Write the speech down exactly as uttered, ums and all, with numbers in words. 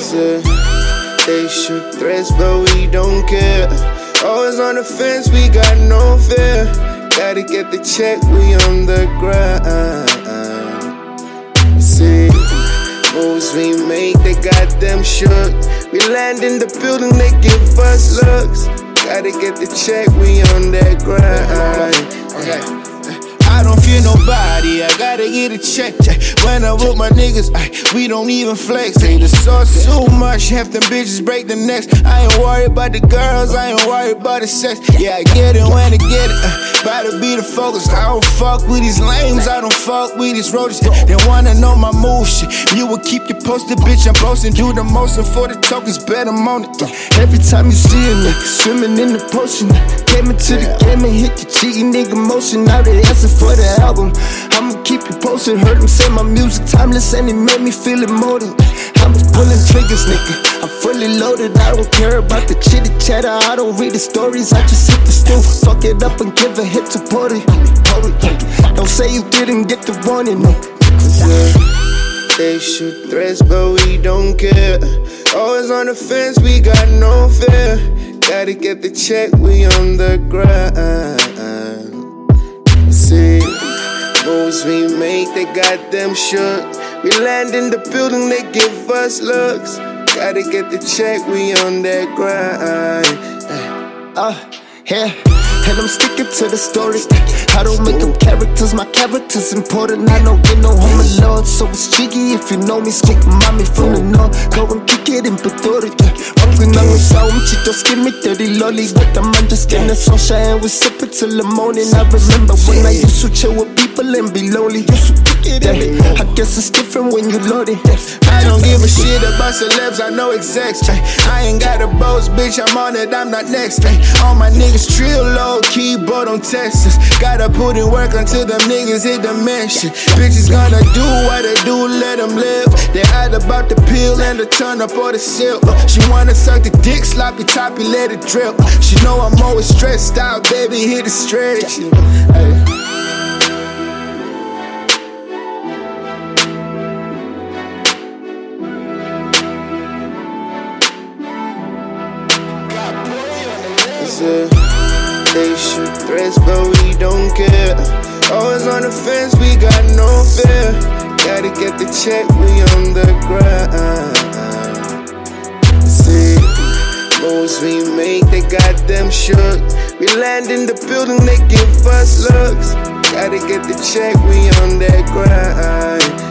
said they shoot threats, but we don't care. Always on the fence, we got no fear. Gotta get the check, we on the grind. See, moves we make, they got them shook. We land in the building, they give us looks. Gotta get the check, we on that grind. Okay. I don't fear nobody, I gotta get a check. When I'm with my niggas, ay, we don't even flex. Ain't the sauce too much, half them bitches break the necks. I ain't worried about the girls, I ain't worried about the sex. Yeah, I get it when I get it, uh, gotta be the focus. I don't fuck with these lames, I don't fuck with these roaches. They wanna know my move shit, you will keep you posted, bitch. I'm posting, do the most, and for the tokens, bet I'm on it. Every time you see a nigga swimming in the potion, came into the game and hit the cheating nigga motion. Now they asking for the album, I'ma keep you posted. Heard him say my music timeless and it made me feel emotive. I'm pulling triggers, nigga, I'm fully loaded. I don't care about the chitty chatter, I don't read the stories, I just hit the stool, fuck it up and give a hit to Porty. Don't say you didn't get the warning, no. They shoot threats, but we don't care. Always on the fence, we got no fear. Gotta get the check, we on the grind. See, moves we make, they got them shook. We land in the building, they give us looks. Gotta get the check, we on that grind. Uh, yeah, and I'm sticking to the story. I don't make up characters, my character's important. I don't get no home alone, so it's cheeky if you know me. Scoop mommy from the north, go and kick it in Pretoria. Walking on the sound, chitos give me dirty lollies. But I'm just getting the sunshine and we sip it till the morning. I remember when I used to chill with people and be lonely. Yeah, I guess it's different when you load it. I don't give a shit about celebs, I know execs. I ain't got a boast, bitch, I'm on it, I'm not next. All my niggas trill low key, but on Texas. Gotta put in work until them niggas hit the mansion. Bitches gonna do what they do, let them live. They hide about the pill and the turn up or the silk. She wanna suck the dick, sloppy toppy, let it drip. She know I'm always stressed out, baby, hit the stretch. Hey. They shoot threats, but we don't care. Always on the fence, we got no fear. Gotta get the check, we on the grind. See, moves we make, they got them shook. We land in the building, they give us looks. Gotta get the check, we on that grind.